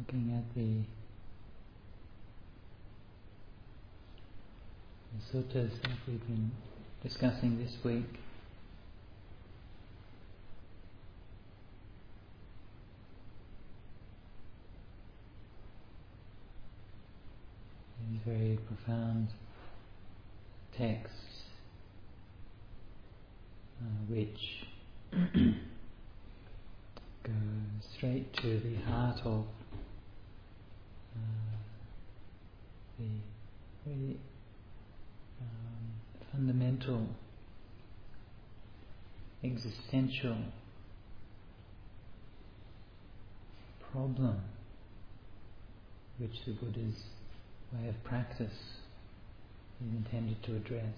Looking at the suttas that we've been discussing this week, these very profound texts which go straight to the heart of the very fundamental existential problem which the Buddha's way of practice is intended to address.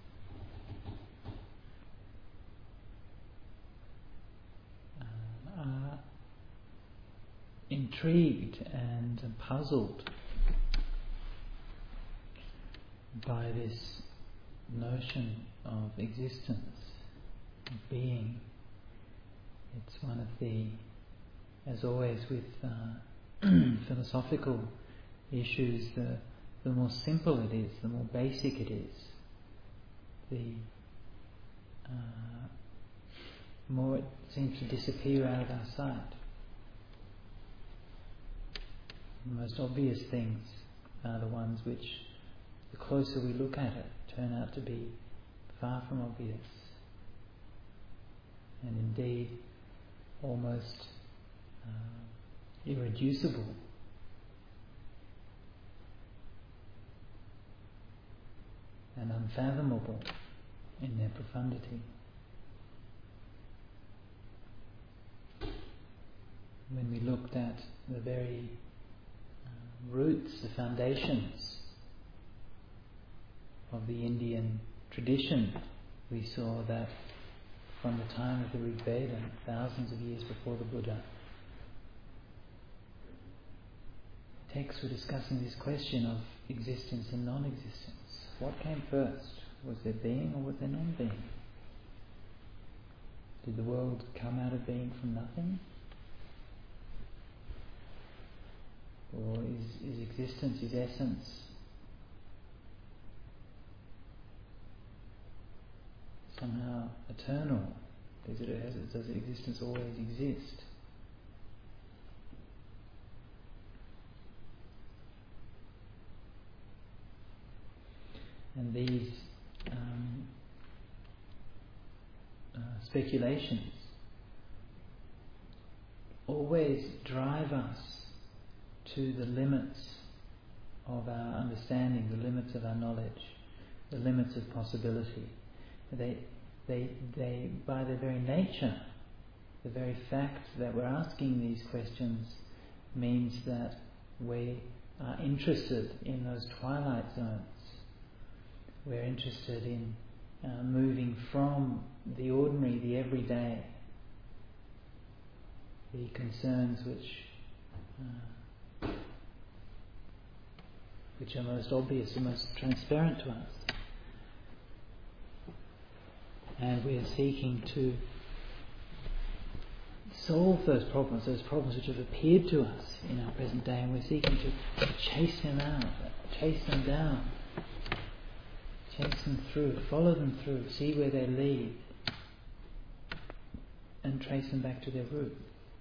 Are intrigued and puzzled by this notion of existence, of being. It's one of the, as always with philosophical issues, the more simple it is, the more basic it is, the more it seems to disappear out of our sight. The most obvious things are the ones which, the closer we look at it, turn out to be far from obvious, and indeed almost irreducible. And unfathomable in their profundity. When we looked at the very roots, the foundations of the Indian tradition, we saw that from the time of the Rig Veda, thousands of years before the Buddha, texts were discussing this question of existence and non-existence. What came first? Was there being or was there non-being? Did the world come out of being from nothing? Or is existence, is essence somehow eternal? Does existence always exist? And these speculations always drive us to the limits of our understanding, the limits of our knowledge, the limits of possibility. They by their very nature, the very fact that we're asking these questions means that we are interested in those twilight zones. We're interested in moving from the ordinary, the everyday, the concerns which are most obvious and most transparent to us. And we are seeking to solve those problems which have appeared to us in our present day, and we're seeking to chase them out, chase them down, chase them through, follow them through, see where they lead, and trace them back to their root.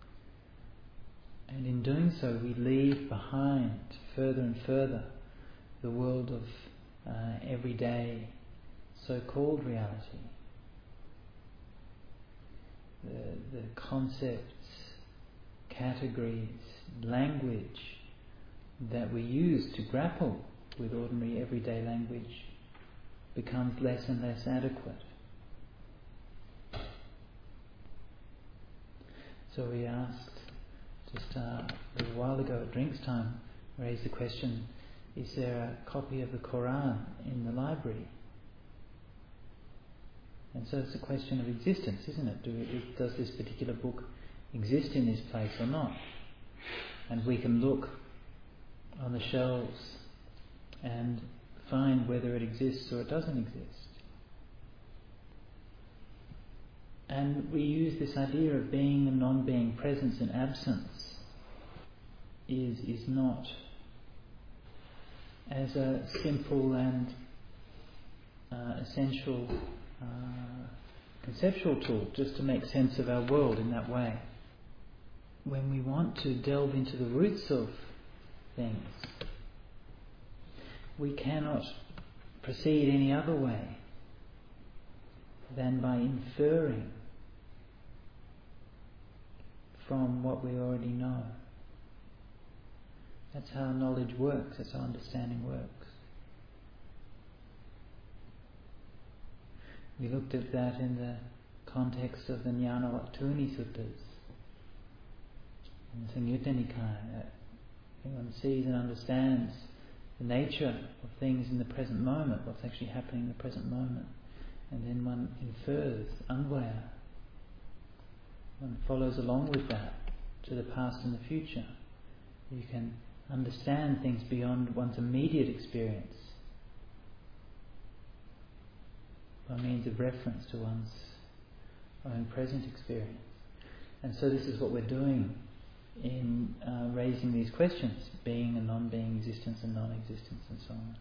And in doing so, we leave behind further and further the world of everyday so-called reality. The concepts, categories, language that we use to grapple with ordinary everyday language becomes less and less adequate. So we asked just a little while ago at drinks time, raised the question, is there a copy of the Quran in the library? And so it's a question of existence, isn't it? Does this particular book exist in this place or not? And we can look on the shelves and find whether it exists or it doesn't exist. And we use this idea of being and non-being, presence and absence, is not as a simple and essential conceptual tool just to make sense of our world in that way. When we want to delve into the roots of things, we cannot proceed any other way than by inferring from what we already know. That's how knowledge works, that's how understanding works. We looked at that in the context of the Jnanavatthuni Suttas. In Samyutta Nikaya, one sees and understands the nature of things in the present moment, what's actually happening in the present moment. And then one infers, anvaya. One follows along with that to the past and the future. You can understand things beyond one's immediate experience by means of reference to one's own present experience. And so this is what we're doing in raising these questions, being and non-being, existence and non-existence, and so on.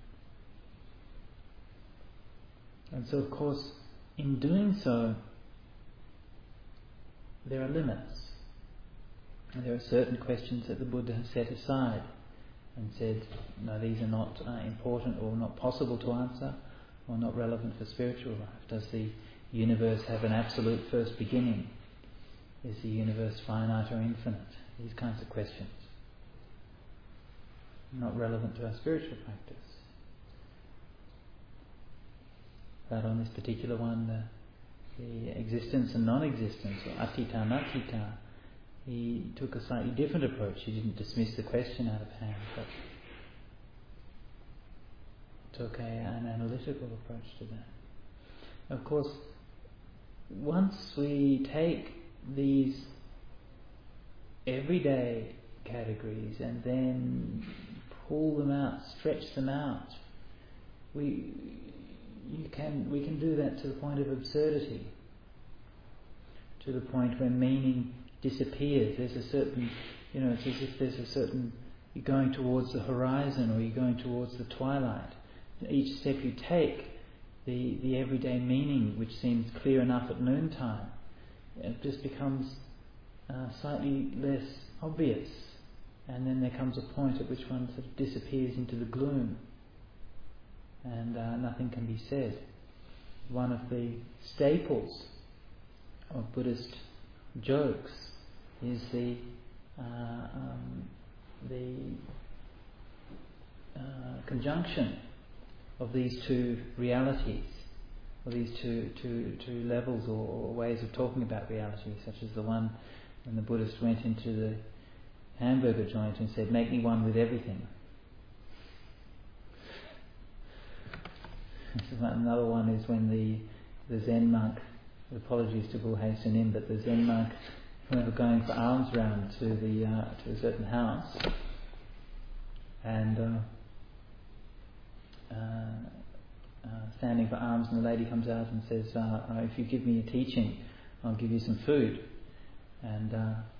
And so, of course, in doing so, there are limits. And there are certain questions that the Buddha has set aside and said, no, these are not important or not possible to answer or not relevant for spiritual life. Does the universe have an absolute first beginning? Is the universe finite or infinite? These kinds of questions. Not relevant to our spiritual practice. But on this particular one, the existence and non-existence, or attita and attita, he took a slightly different approach. He didn't dismiss the question out of hand, but took an analytical approach to that. Of course, once we take these everyday categories and then pull them out, stretch them out, we can do that to the point of absurdity, to the point where meaning disappears. There's a certain, it's as if there's a certain, you're going towards the horizon or you're going towards the twilight. Each step you take, the everyday meaning, which seems clear enough at noontime, it just becomes slightly less obvious, and then there comes a point at which one sort of disappears into the gloom, and nothing can be said. One of the staples of Buddhist jokes is the conjunction of these two realities, or these two levels or ways of talking about reality, such as the one when the Buddhist went into the hamburger joint and said, "Make me one with everything." Another one is when the Zen monk, apologies to Bullhei Sunim, but the Zen monk, who were going for alms round to a certain house, and standing for alms, and the lady comes out and says, "If you give me a teaching, I'll give you some food." And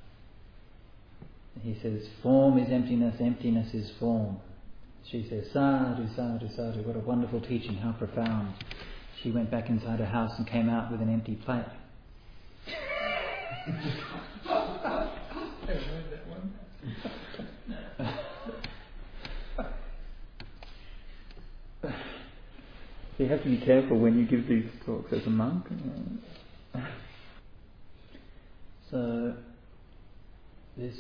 he says, "Form is emptiness, emptiness is form." She says, "Sadhu, sadhu, sadhu, what a wonderful teaching, how profound." She went back inside her house and came out with an empty plate. I heard that one. You have to be careful when you give these talks as a monk. So this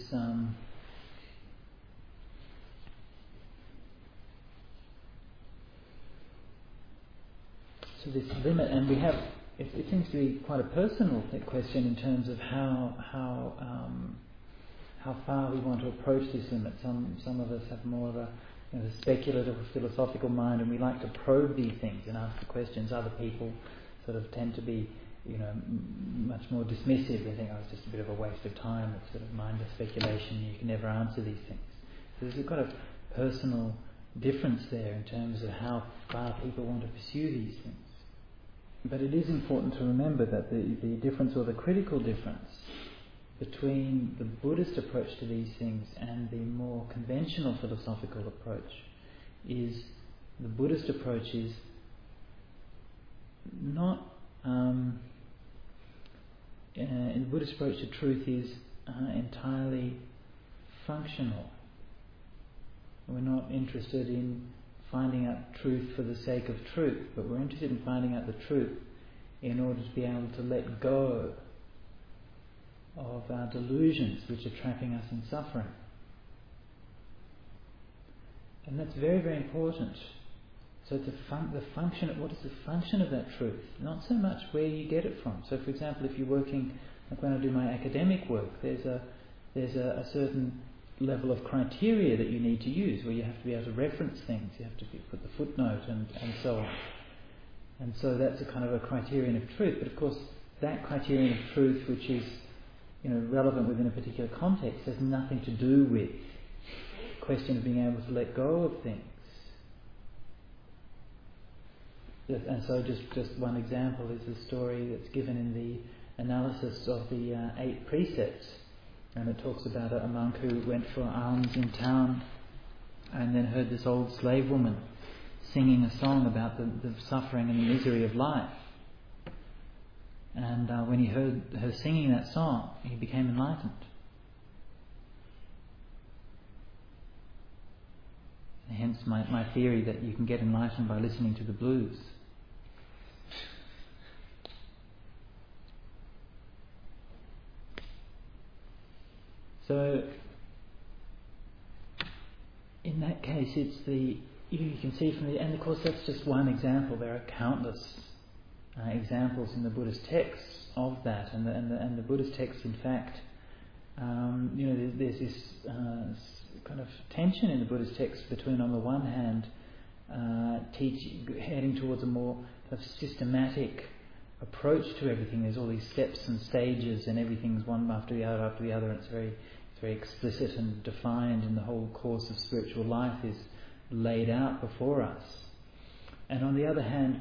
this limit, and we have. It seems to be quite a personal question in terms of how far we want to approach this limit. Some of us have more of a speculative or philosophical mind, and we like to probe these things and ask the questions. Other people sort of tend to be, much more dismissive. They think, "Oh, it's just a bit of a waste of time. It's sort of mindless speculation. You can never answer these things." So there's quite a personal difference there in terms of how far people want to pursue these things. But it is important to remember that the difference, or the critical difference, between the Buddhist approach to these things and the more conventional philosophical approach is the Buddhist approach is not in the Buddhist approach to truth is entirely functional. We're not interested in finding out truth for the sake of truth, but we're interested in finding out the truth in order to be able to let go of our delusions which are trapping us in suffering. And that's very, very important. So the function, what is the function of that truth? Not so much where you get it from. So for example, if you're working, like when I do my academic work, there's a certain level of criteria that you need to use, where you have to be able to reference things, you have to put the footnote and so on. And so that's a kind of a criterion of truth. But of course, that criterion of truth, which is relevant within a particular context, has nothing to do with the question of being able to let go of things. And so just one example is the story that's given in the analysis of the 8 precepts. And it talks about a monk who went for alms in town and then heard this old slave woman singing a song about the suffering and the misery of life. And when he heard her singing that song, he became enlightened. And hence my theory that you can get enlightened by listening to the blues. So, in that case, it's you can see from and of course that's just one example. There are countless examples in the Buddhist texts of that, and the Buddhist texts, in fact, there's this kind of tension in the Buddhist texts between, on the one hand, heading towards a more kind of systematic approach to everything. There's all these steps and stages, and everything's one after the other, and it's very explicit and defined, and the whole course of spiritual life is laid out before us. And on the other hand,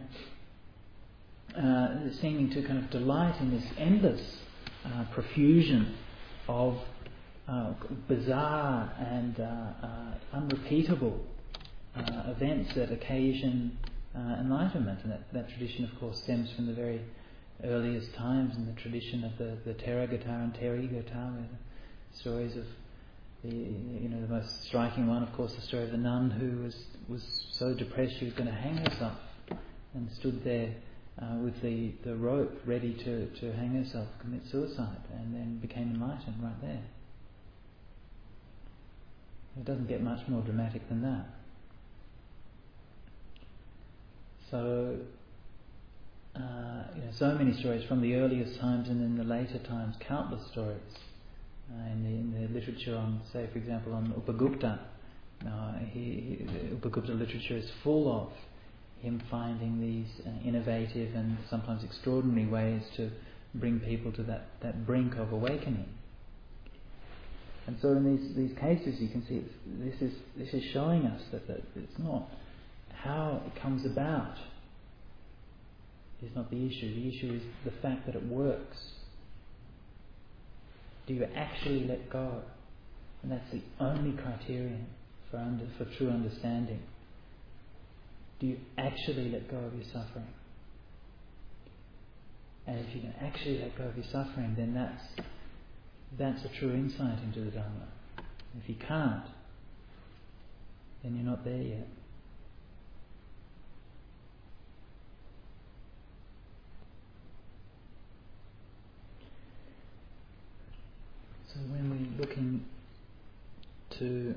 seeming to kind of delight in this endless profusion of bizarre and unrepeatable events that occasion enlightenment. And that tradition, of course, stems from the very earliest times in the tradition of the Theragatha and Therigatha, where the stories of the most striking one, of course, the story of the nun who was so depressed she was going to hang herself, and stood there with the rope ready to hang herself, commit suicide, and then became enlightened right there. It doesn't get much more dramatic than that. So, so many stories from the earliest times, and in the later times, countless stories in the literature on, say, for example, on Upagupta. Upagupta literature is full of him finding these innovative and sometimes extraordinary ways to bring people to that brink of awakening. And so in these cases, you can see this is showing us that it's not how it comes about is not the issue. The issue is the fact that it works. Do you actually let go? And that's the only criterion for true understanding. Do you actually let go of your suffering? And if you can actually let go of your suffering, then that's a true insight into the Dhamma. If you can't, then you're not there yet. So when we're looking to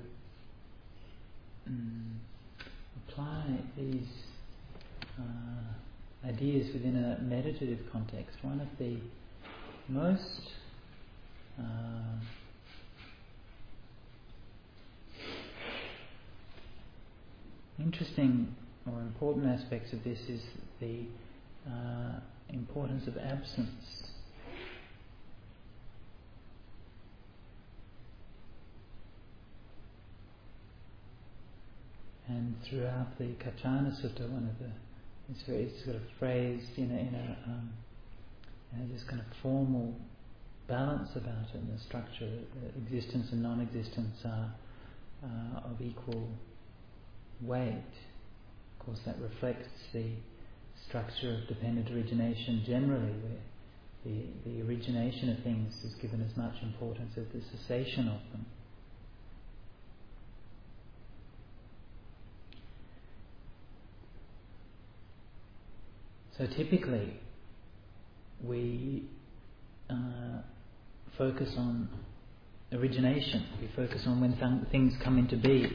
apply these ideas within a meditative context, one of the most interesting or important aspects of this is the importance of absence. And throughout the Kachana Sutta, it's sort of phrased in a this kind of formal balance about it, and the structure, existence and non-existence are of equal weight. Of course, that reflects the structure of dependent origination generally, where the origination of things is given as much importance as the cessation of them. So typically, we focus on origination. We focus on when things come into being.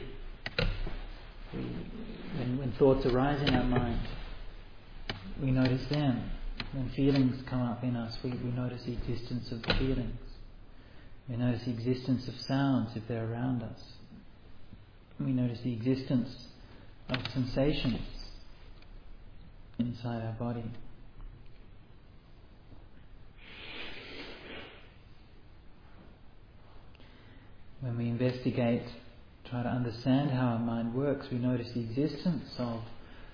When thoughts arise in our mind, we notice them. When feelings come up in us, we notice the existence of the feelings. We notice the existence of sounds if they're around us. We notice the existence of sensations inside our body. When we investigate, try to understand how our mind works, we notice the existence of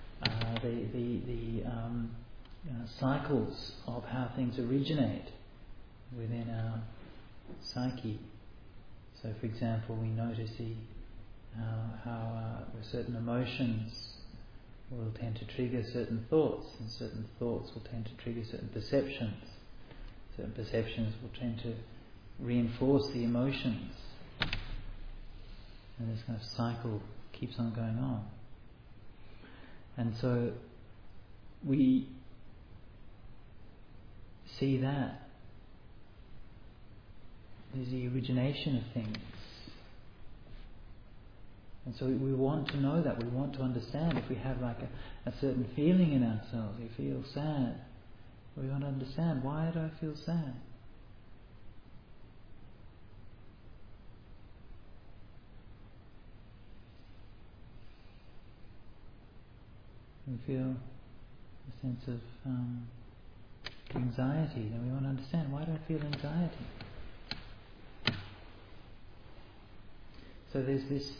the cycles of how things originate within our psyche. So, for example, we notice how certain emotions will tend to trigger certain thoughts, and certain thoughts will tend to trigger certain perceptions. Certain perceptions will tend to reinforce the emotions. And this kind of cycle keeps on going on. And so we see that there's the origination of things. And so we want to know that, we want to understand. If we have like a certain feeling in ourselves, we feel sad, we want to understand, why do I feel sad? We feel a sense of anxiety, then we want to understand, why do I feel anxiety? So there's this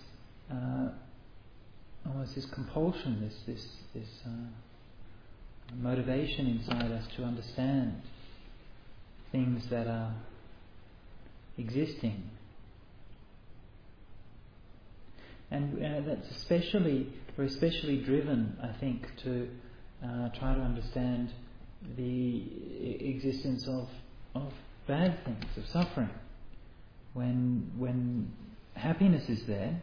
almost this compulsion, this motivation inside us to understand things that are existing. And we're especially driven, I think, to try to understand the existence of bad things, of suffering. When happiness is there,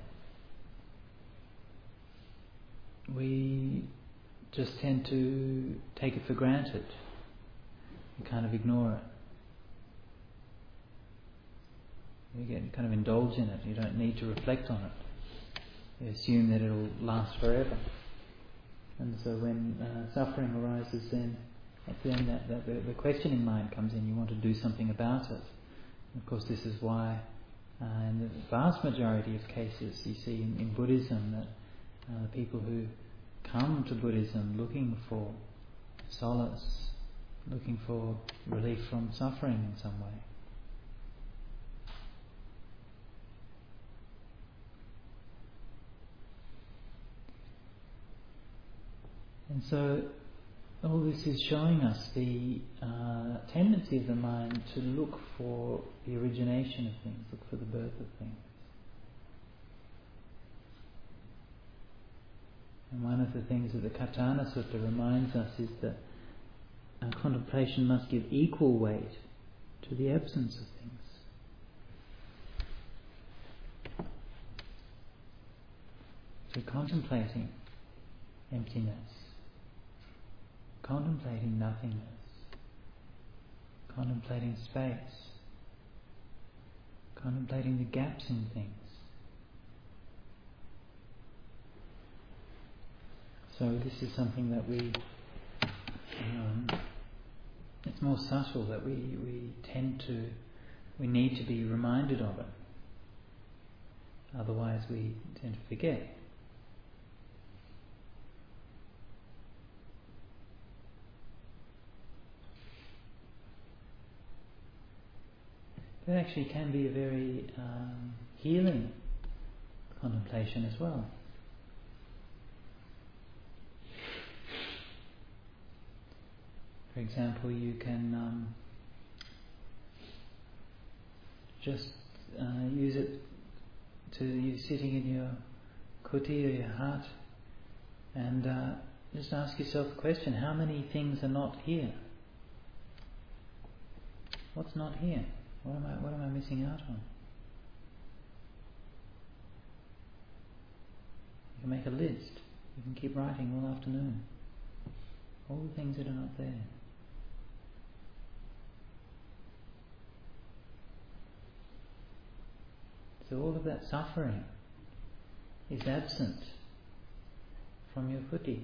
we just tend to take it for granted. We kind of ignore it. You kind of indulge in it. You don't need to reflect on it. You assume that it'll last forever. And so when suffering arises, then the questioning mind comes in. You want to do something about it. And of course, this is why in the vast majority of cases you see in Buddhism that people who come to Buddhism looking for solace, looking for relief from suffering in some way. And so all this is showing us the tendency of the mind to look for the origination of things, look for the birth of things. And one of the things that the Katana Sutta reminds us is that contemplation must give equal weight to the absence of things. So contemplating emptiness, contemplating nothingness, contemplating space, contemplating the gaps in things. So this is something that it's more subtle, that we need to be reminded of it. Otherwise we tend to forget. That actually can be a very healing contemplation as well. For example, you can just use it to you sitting in your kuti or your hut, and just ask yourself a question: how many things are not here? What's not here? What am I missing out on? You can make a list. You can keep writing all afternoon. All the things that are not there. So all of that suffering is absent from your kuti.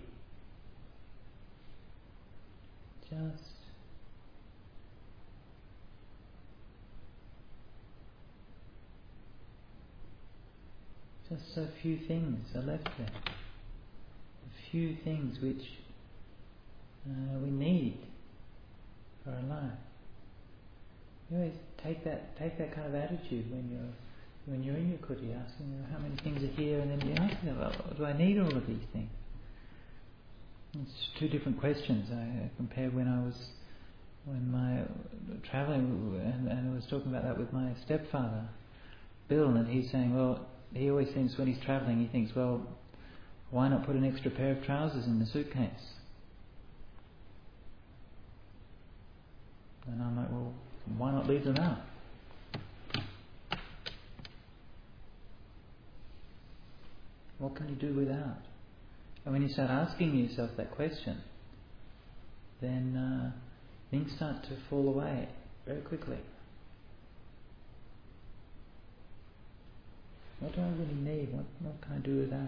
Just so few things are left there. A few things which we need for our life. You always take that kind of attitude when you're in your kuti, asking how many things are here, and then you ask yourself, do I need all of these things? It's two different questions. I compared when my travelling, and I was talking about that with my stepfather, Bill, and he's saying, well, he always thinks when he's travelling, he thinks, well, why not put an extra pair of trousers in the suitcase? And I'm like, well, why not leave them out? What can you do without? And when you start asking yourself that question, then things start to fall away very quickly. What do I really need? What can I do without?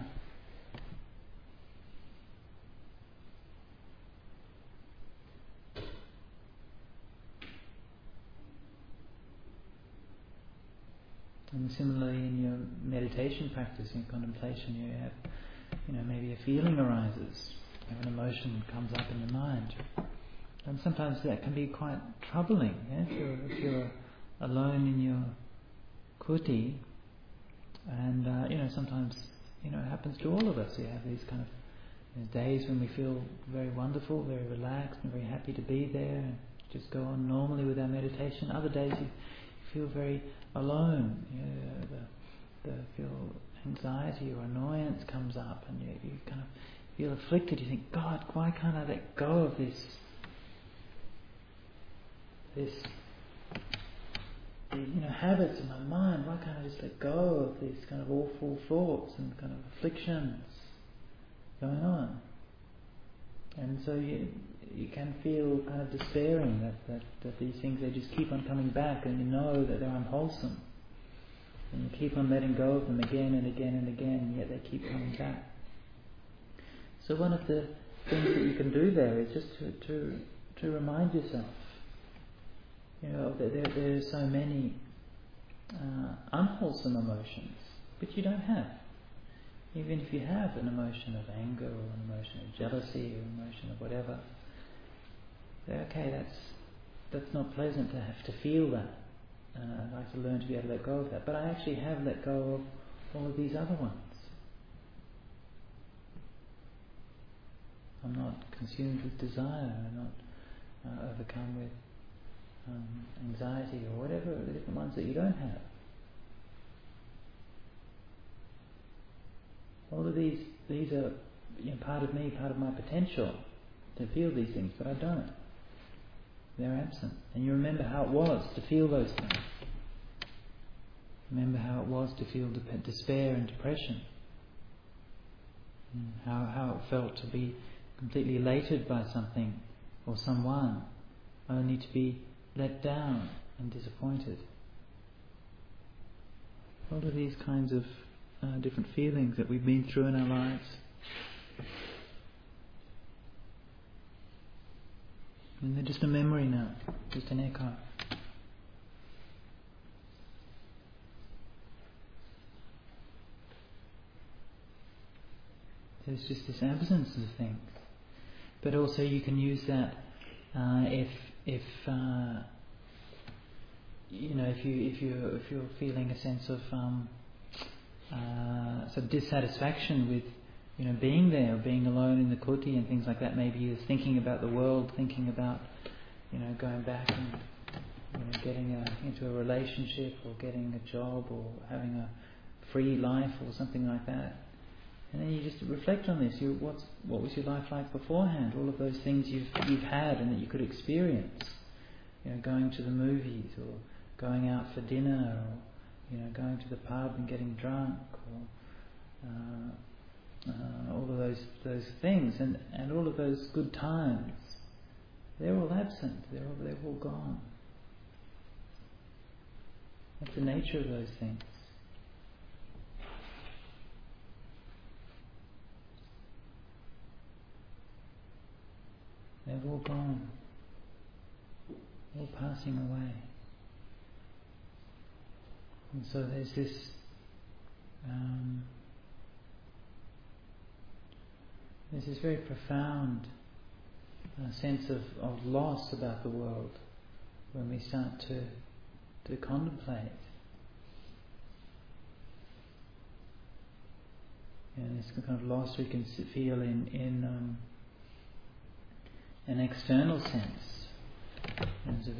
And similarly, in your meditation practice, in contemplation, you have, maybe a feeling arises, an emotion comes up in the mind, and sometimes that can be quite troubling. If you're alone in your kuti, and sometimes it happens to all of us. We have these kind of days when we feel very wonderful, very relaxed, and very happy to be there, and just go on normally with our meditation. Other days you feel very alone. The feel anxiety or annoyance comes up, and you kind of feel afflicted. You think, God, why can't I let go of this habits in my mind? Why can't I just let go of these kind of awful thoughts and kind of afflictions going on? And so you can feel kind of despairing that these things, they just keep on coming back, and you know that they're unwholesome, and you keep on letting go of them again and again and again, and yet they keep coming back. So one of the things that you can do there is just to remind yourself, that there are so many unwholesome emotions which you don't have. Even if you have an emotion of anger, or an emotion of jealousy, or an emotion of whatever, okay, that's not pleasant to have to feel that. I'd like to learn to be able to let go of that. But I actually have let go of all of these other ones. I'm not consumed with desire. I'm not overcome with anxiety, or whatever the different ones that you don't have. All of these are part of me, part of my potential to feel these things, but I don't. They're absent. And you remember how it was to feel those things. Remember how it was to feel despair and depression. And how it felt to be completely elated by something or someone, only to be let down and disappointed. All of these kinds of different feelings that we've been through in our lives. And they're just a memory now, just an echo. There's just this absence of things. But also you can use that if you're feeling a sense of sort of dissatisfaction with being there, or being alone in the kuti and things like that. Maybe you're thinking about the world, thinking about going back and getting into a relationship or getting a job or having a free life or something like that. And then you just reflect on this. What was your life like beforehand? All of those things you've had and that you could experience. Going to the movies or going out for dinner or going to the pub and getting drunk or all of those things and all of those good times. They're all absent. They're all gone. That's the nature of those things. They're all gone. All passing away. And so there's this very profound sense of loss about the world when we start to contemplate. And this kind of loss we can feel in an external sense, in terms of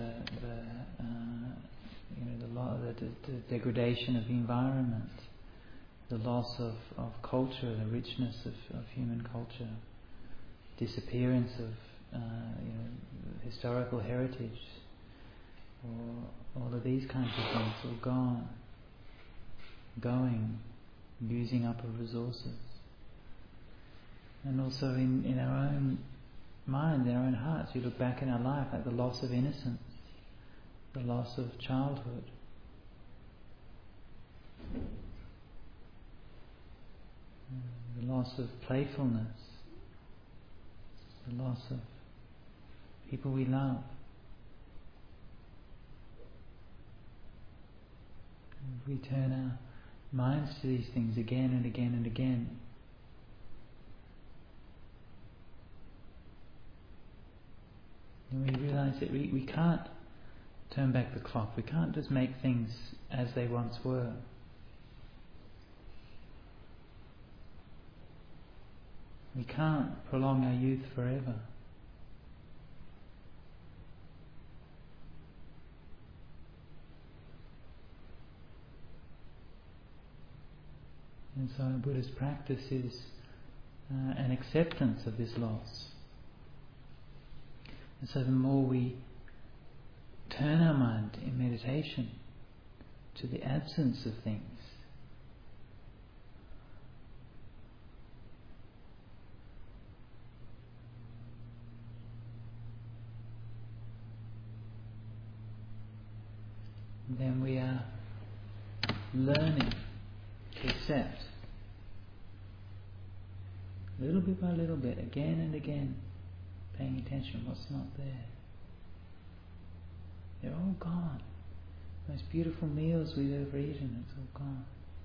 the degradation of the environment, the loss of culture, the richness of human culture, disappearance of historical heritage, or all of these kinds of things, all gone, going, using up of resources. And also in our own mind, in our own hearts, we look back in our life at the loss of innocence, the loss of childhood. The loss of playfulness, the loss of people we love. If we turn our minds to these things again and again and again, and we realise that we can't turn back the clock. We can't just make things as they once were. We can't prolong our youth forever. And so Buddhist practice is an acceptance of this loss. And so the more we turn our mind in meditation to the absence of things, then we are learning to accept, little bit by little bit, again and again, paying attention what's not there. They're all gone. The most beautiful meals we've ever eaten, it's all gone.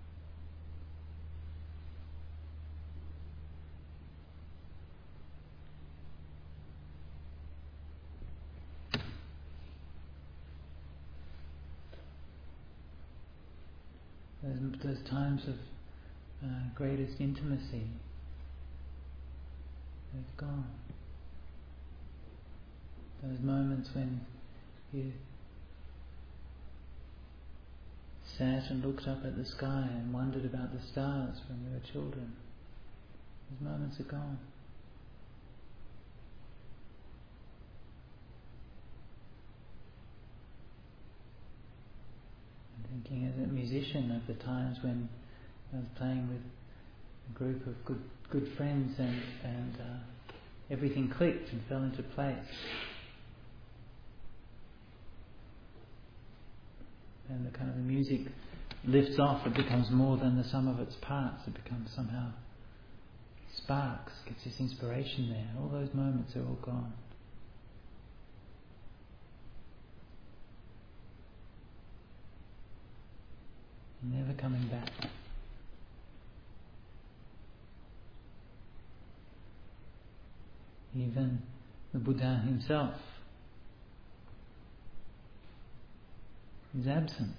Those times of greatest intimacy, they've gone. Those moments when you sat and looked up at the sky and wondered about the stars when we were children, those moments are gone. Thinking as a musician of the times when I was playing with a group of good friends and everything clicked and fell into place. And the kind of the music lifts off, it becomes more than the sum of its parts, it becomes somehow sparks, gets this inspiration there. All those moments are all gone. Never coming back. Even the Buddha himself is absent.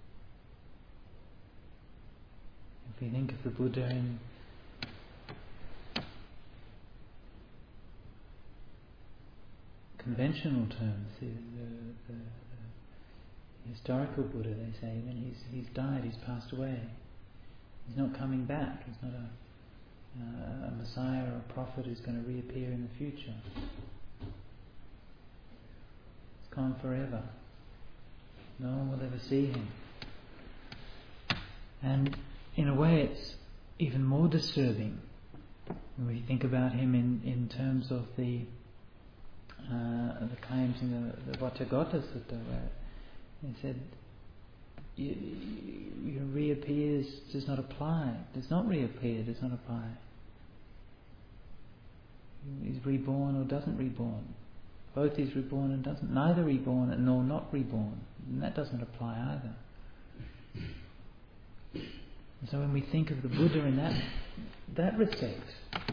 If we think of the Buddha in conventional terms, the historical Buddha, they say, then he's died, he's passed away. He's not coming back. He's not a Messiah or a prophet who's going to reappear in the future. It's gone forever. No one will ever see him. And in a way it's even more disturbing when we think about him in terms of the claims in the Vajjagota Sutta, where he said, reappears does not apply, does not reappear, does not apply. He's reborn or doesn't reborn. Both is reborn and doesn't. Neither reborn nor not reborn. And that doesn't apply either. And so when we think of the Buddha in that respect,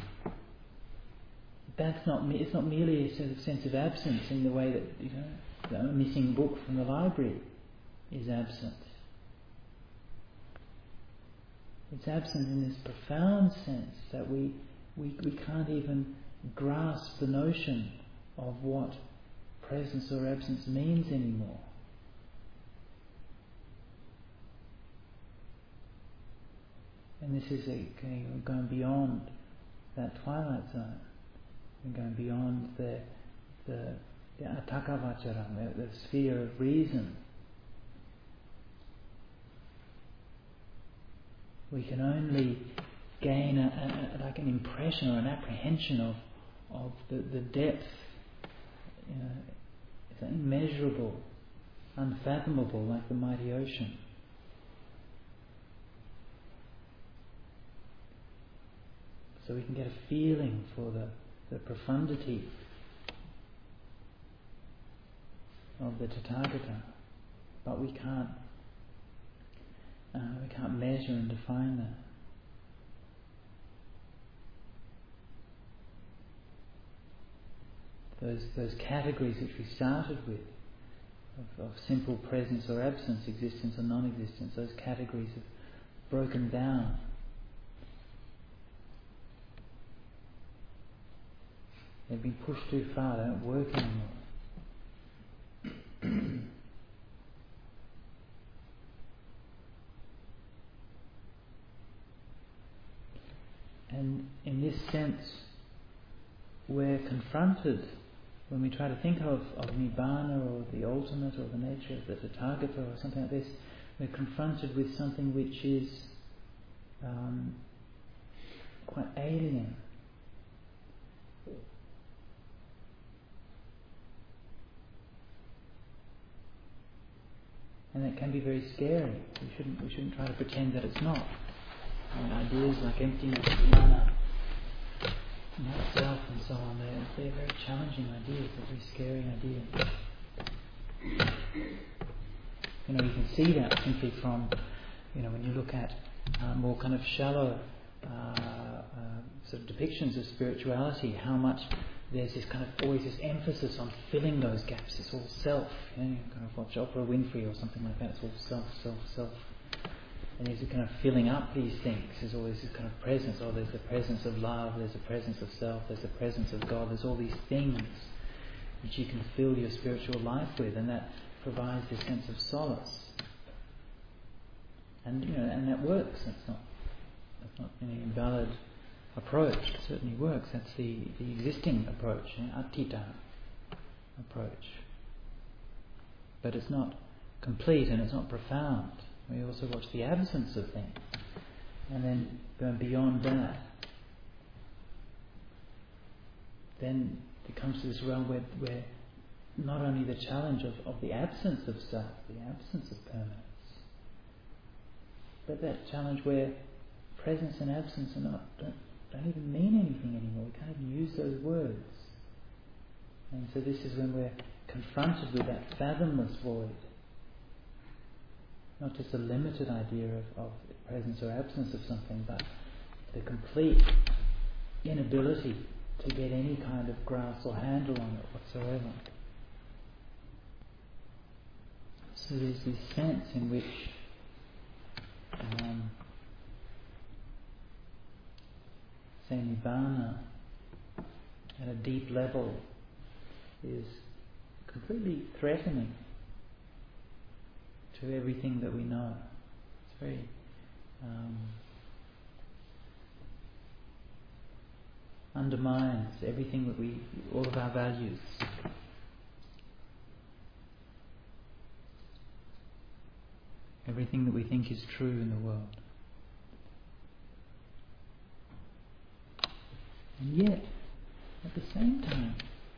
it's not merely a sort of sense of absence in the way that a missing book from the library is absent. It's absent in this profound sense that we can't even grasp the notion of what presence or absence means anymore. And this is going beyond that twilight zone, and going beyond the atthakavacharam, the sphere of reason. We can only gain like an impression or an apprehension of the depth. It's immeasurable, unfathomable, like the mighty ocean. So we can get a feeling for the profundity of the Tathagata, but we can't measure and define that. Those categories which we started with of simple presence or absence, existence or non-existence, those categories have broken down. They've been pushed too far, they don't work anymore. And in this sense, we're confronted, when we try to think of Nibbana or the ultimate or the nature of the Tathagata or something like this, we're confronted with something which is quite alien. And it can be very scary. We shouldn't try to pretend that it's not. Ideas like emptiness, mana, not self, and so on, they're very challenging ideas. They're very scary ideas. You can see that simply from, when you look at more kind of shallow sort of depictions of spirituality, how much there's this kind of always this emphasis on filling those gaps. It's all self. You kind of watch Oprah Winfrey or something like that. It's all self, self, self. And there's a kind of filling up these things. There's always this kind of presence. Oh, there's the presence of love. There's the presence of self. There's the presence of God. There's all these things which you can fill your spiritual life with, and that provides this sense of solace. And and that works. That's not any invalid approach. It certainly works. That's the existing approach, attita approach. But it's not complete and it's not profound. We also watch the absence of things, and then going beyond that, then it comes to this realm where not only the challenge of the absence of self, the absence of permanence, but that challenge where presence and absence don't even mean anything anymore. We can't even use those words. And so this is when we're confronted with that fathomless void. Not just a limited idea of presence or absence of something, but the complete inability to get any kind of grasp or handle on it whatsoever. So there's this sense in which say Nibbana at a deep level is completely threatening to everything that we know. It's very undermines everything that all of our values. Everything that we think is true in the world. And yet, at the same time,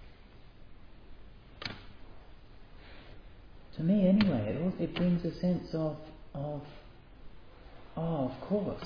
to me anyway, it brings a sense of course.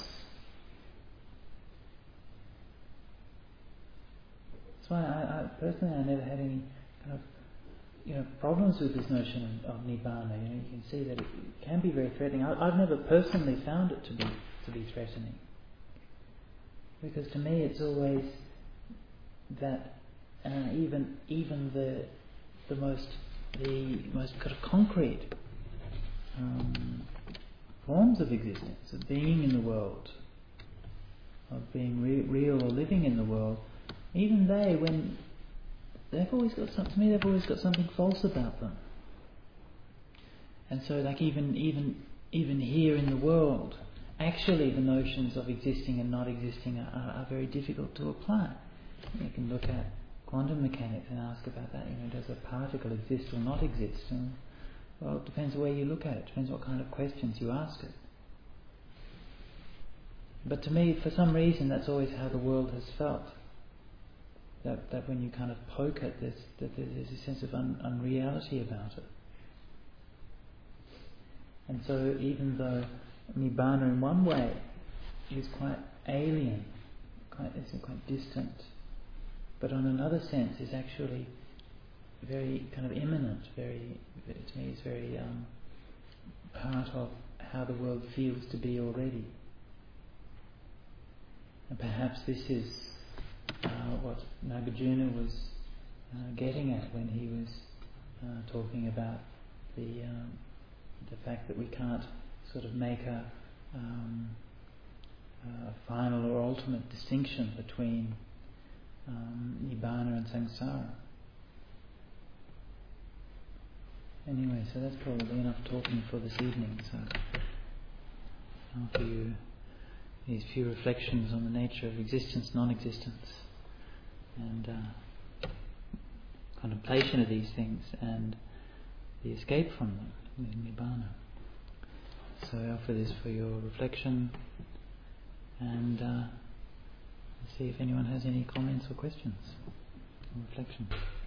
That's why I personally never had any kind of problems with this notion of nibbana. You can see that it can be very threatening. I've never personally found it to be threatening, because to me it's always that even the most kind of concrete forms of existence, of being in the world, of being real or living in the world, even when they've always got something false about them. And so, like even here in the world, actually the notions of existing and not existing are very difficult to apply. You can look at quantum mechanics and ask about that. Does a particle exist or not exist? And, well, it depends where you look at it. It depends what kind of questions you ask it. But to me, for some reason, that's always how the world has felt. That when you kind of poke it, there's a sense of unreality about it. And so even though Nibbana in one way is quite alien, quite distant, but on another sense is actually very kind of imminent, to me is very part of how the world feels to be already. And perhaps this is what Nagarjuna was getting at when he was talking about the fact that we can't sort of make a final or ultimate distinction between Nibbana and Samsara. Anyway, so that's probably enough talking for this evening. So I'll offer you these few reflections on the nature of existence, non-existence, and contemplation of these things and the escape from them, Nibbana. So I offer this for your reflection, and see if anyone has any comments or questions or reflections.